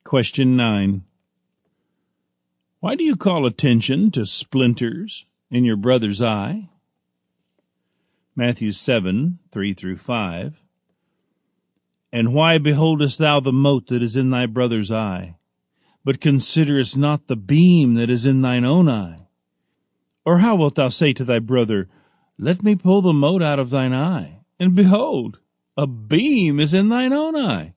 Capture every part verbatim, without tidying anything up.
Question nine. Why do you call attention to splinters in your brother's eye? Matthew seven, three through five. And why beholdest thou the mote that is in thy brother's eye, but considerest not the beam that is in thine own eye? Or how wilt thou say to thy brother, Let me pull the mote out of thine eye, and behold, a beam is in thine own eye?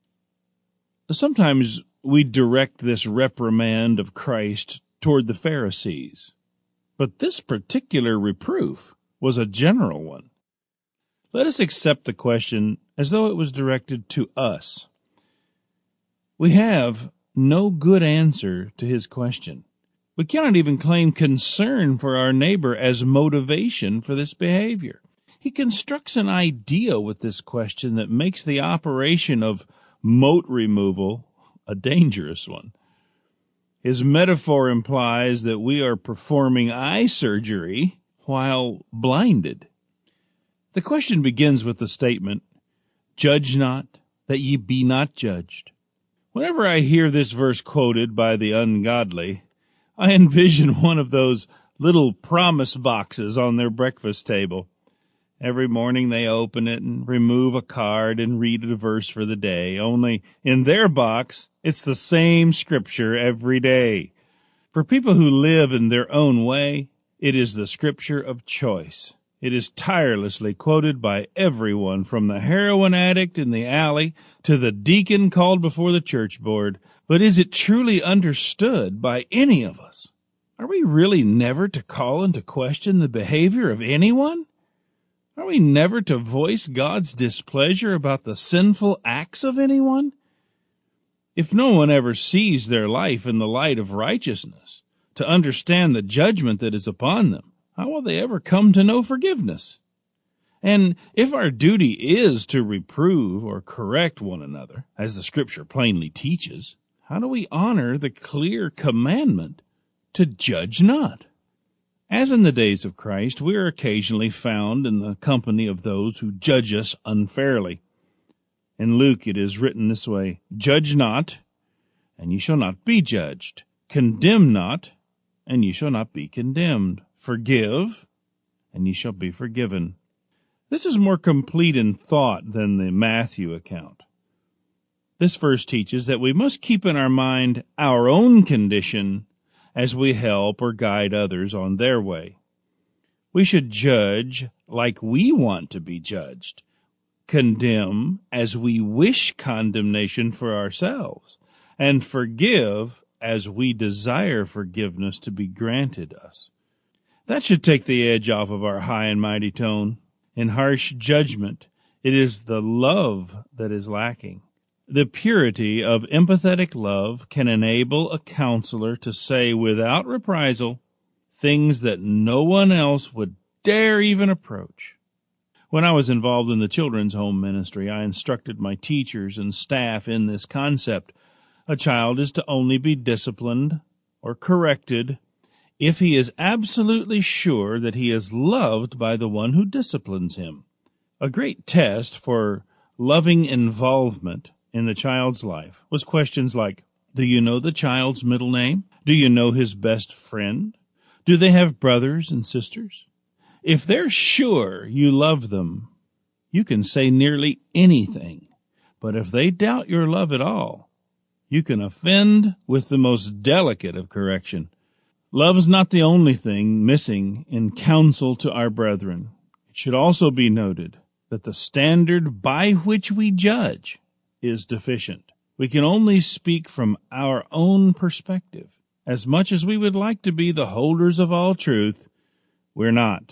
Sometimes we direct this reprimand of Christ toward the Pharisees, but this particular reproof was a general one. Let us accept the question as though it was directed to us. We have no good answer to his question. We cannot even claim concern for our neighbor as motivation for this behavior. He constructs an idea with this question that makes the operation of mote removal a dangerous one. His metaphor implies that we are performing eye surgery while blinded. The question begins with the statement, Judge not, that ye be not judged. Whenever I hear this verse quoted by the ungodly, I envision one of those little promise boxes on their breakfast table. Every morning they open it and remove a card and read a verse for the day, only in their box it's the same scripture every day. For people who live in their own way, it is the scripture of choice. It is tirelessly quoted by everyone, from the heroin addict in the alley to the deacon called before the church board. But is it truly understood by any of us? Are we really never to call into question the behavior of anyone? Are we never to voice God's displeasure about the sinful acts of anyone? If no one ever sees their life in the light of righteousness, to understand the judgment that is upon them, how will they ever come to know forgiveness? And if our duty is to reprove or correct one another, as the Scripture plainly teaches, how do we honor the clear commandment to judge not? As in the days of Christ, we are occasionally found in the company of those who judge us unfairly. In Luke it is written this way, Judge not, and ye shall not be judged. Condemn not, and ye shall not be condemned. Forgive, and ye shall be forgiven. This is more complete in thought than the Matthew account. This verse teaches that we must keep in our mind our own condition as we help or guide others on their way. We should judge like we want to be judged, condemn as we wish condemnation for ourselves, and forgive as we desire forgiveness to be granted us. That should take the edge off of our high and mighty tone. In harsh judgment, it is the love that is lacking. The purity of empathetic love can enable a counselor to say without reprisal things that no one else would dare even approach. When I was involved in the children's home ministry, I instructed my teachers and staff in this concept. A child is to only be disciplined or corrected if he is absolutely sure that he is loved by the one who disciplines him. A great test for loving involvement in the child's life was questions like, do you know the child's middle name? Do you know his best friend? Do they have brothers and sisters? If they're sure you love them, you can say nearly anything. But if they doubt your love at all, you can offend with the most delicate of correction. Love is not the only thing missing in counsel to our brethren. It should also be noted that the standard by which we judge is deficient. We can only speak from our own perspective. As much as we would like to be the holders of all truth, we're not.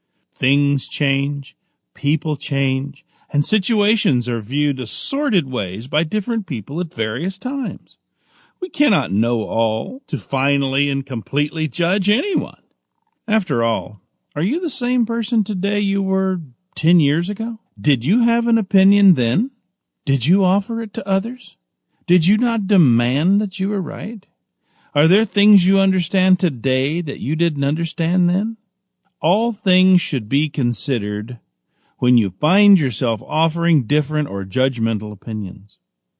Things change, people change, and situations are viewed assorted ways by different people at various times. We cannot know all to finally and completely judge anyone. After all, are you the same person today you were ten years ago? Did you have an opinion then? Did you offer it to others? Did you not demand that you were right? Are there things you understand today that you didn't understand then? All things should be considered when you find yourself offering different or judgmental opinions.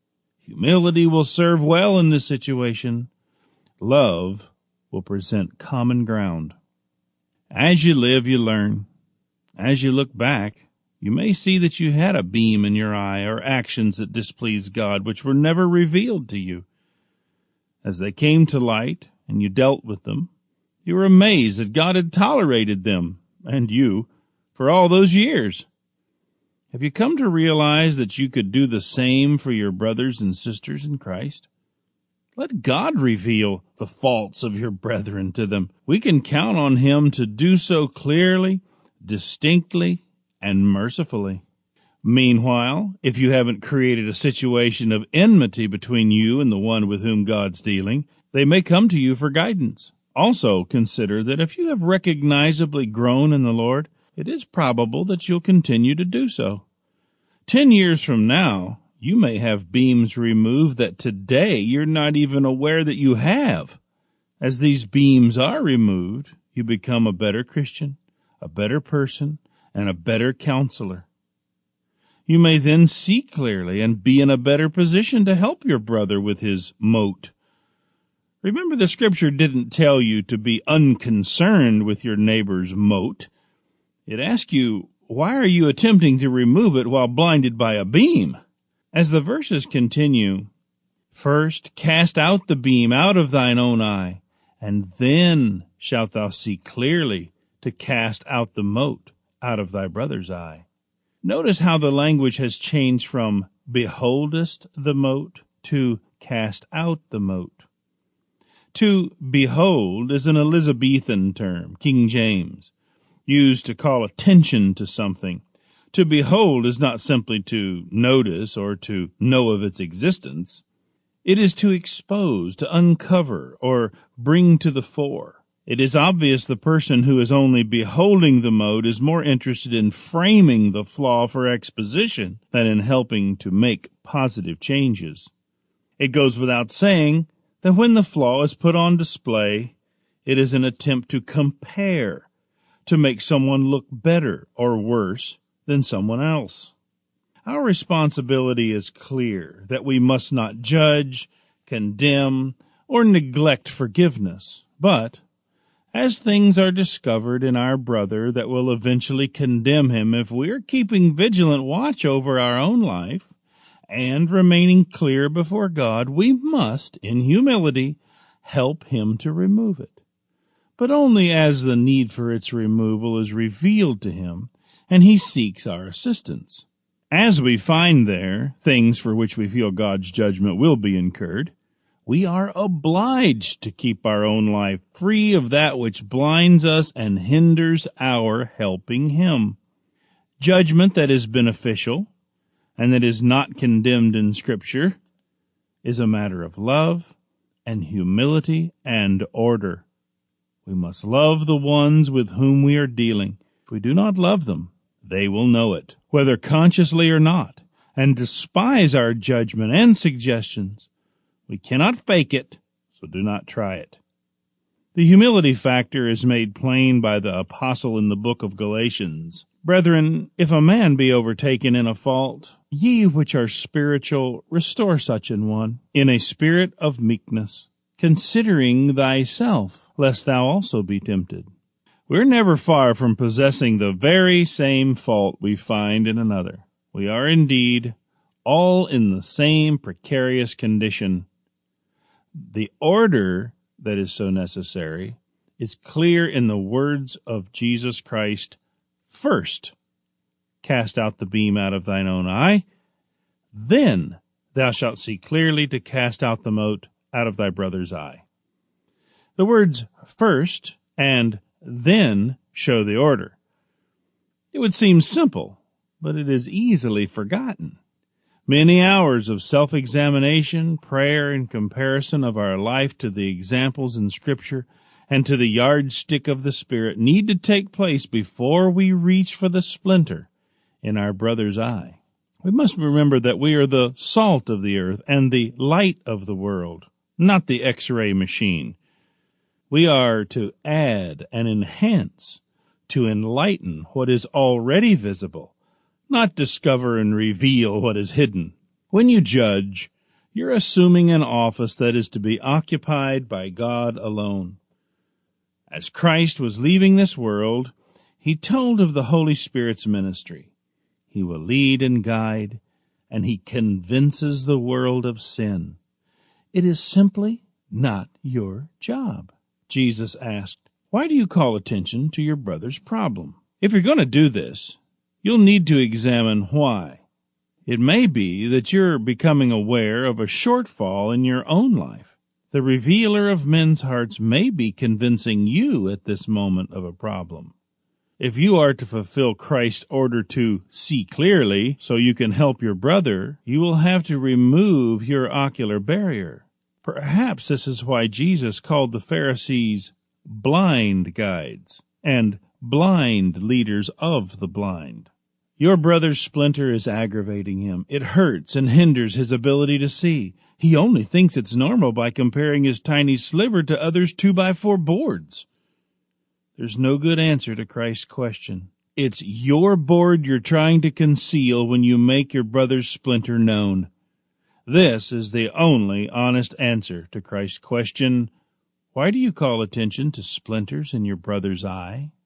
Humility will serve well in this situation. Love will present common ground. As you live, you learn. As you look back, you may see that you had a beam in your eye or actions that displeased God, which were never revealed to you. As they came to light and you dealt with them, you were amazed that God had tolerated them and you for all those years. Have you come to realize that you could do the same for your brothers and sisters in Christ? Let God reveal the faults of your brethren to them. We can count on Him to do so clearly, distinctly, and mercifully. Meanwhile, if you haven't created a situation of enmity between you and the one with whom God's dealing, they may come to you for guidance. Also consider that if you have recognizably grown in the Lord, it is probable that you'll continue to do so. Ten years from now, you may have beams removed that today you're not even aware that you have. As these beams are removed, you become a better Christian, a better person, and a better counselor. You may then see clearly and be in a better position to help your brother with his mote. Remember, the Scripture didn't tell you to be unconcerned with your neighbor's mote. It asked you, why are you attempting to remove it while blinded by a beam? As the verses continue, first cast out the beam out of thine own eye, and then shalt thou see clearly to cast out the mote out of thy brother's eye. Notice how the language has changed from beholdest the mote to cast out the mote. To behold is an Elizabethan term, King James, used to call attention to something. To behold is not simply to notice or to know of its existence. It is to expose, to uncover, or bring to the fore. It is obvious the person who is only beholding the mote is more interested in framing the flaw for exposition than in helping to make positive changes. It goes without saying that when the flaw is put on display, it is an attempt to compare, to make someone look better or worse than someone else. Our responsibility is clear that we must not judge, condemn, or neglect forgiveness, but as things are discovered in our brother that will eventually condemn him, if we are keeping vigilant watch over our own life and remaining clear before God, we must, in humility, help him to remove it, but only as the need for its removal is revealed to him and he seeks our assistance. As we find there things for which we feel God's judgment will be incurred, we are obliged to keep our own life free of that which blinds us and hinders our helping him. Judgment that is beneficial and that is not condemned in Scripture is a matter of love and humility and order. We must love the ones with whom we are dealing. If we do not love them, they will know it, whether consciously or not, and despise our judgment and suggestions. We cannot fake it, so do not try it. The humility factor is made plain by the apostle in the book of Galatians. Brethren, if a man be overtaken in a fault, ye which are spiritual, restore such an one in a spirit of meekness, considering thyself, lest thou also be tempted. We're never far from possessing the very same fault we find in another. We are indeed all in the same precarious condition. The order that is so necessary is clear in the words of Jesus Christ. First, cast out the beam out of thine own eye. Then thou shalt see clearly to cast out the mote out of thy brother's eye. The words first and then show the order. It would seem simple, but it is easily forgotten. Many hours of self-examination, prayer, and comparison of our life to the examples in Scripture and to the yardstick of the Spirit need to take place before we reach for the splinter in our brother's eye. We must remember that we are the salt of the earth and the light of the world, not the X-ray machine. We are to add and enhance, to enlighten what is already visible, not discover and reveal what is hidden. When you judge, You're assuming an office that is to be occupied by God alone. As Christ was leaving this world, he told of the Holy Spirit's ministry. He will lead and guide, and he convinces the world of sin. It is simply not your job. Jesus asked, "Why do you call attention to your brother's problem?" If you're going to do this, you'll need to examine why. It may be that you're becoming aware of a shortfall in your own life. The revealer of men's hearts may be convincing you at this moment of a problem. If you are to fulfill Christ's order to see clearly so you can help your brother, you will have to remove your ocular barrier. Perhaps this is why Jesus called the Pharisees blind guides and blind leaders of the blind. Your brother's splinter is aggravating him. It hurts and hinders his ability to see. He only thinks it's normal by comparing his tiny sliver to others' two-by-four boards. There's no good answer to Christ's question. It's your board you're trying to conceal when you make your brother's splinter known. This is the only honest answer to Christ's question, why do you call attention to splinters in your brother's eye?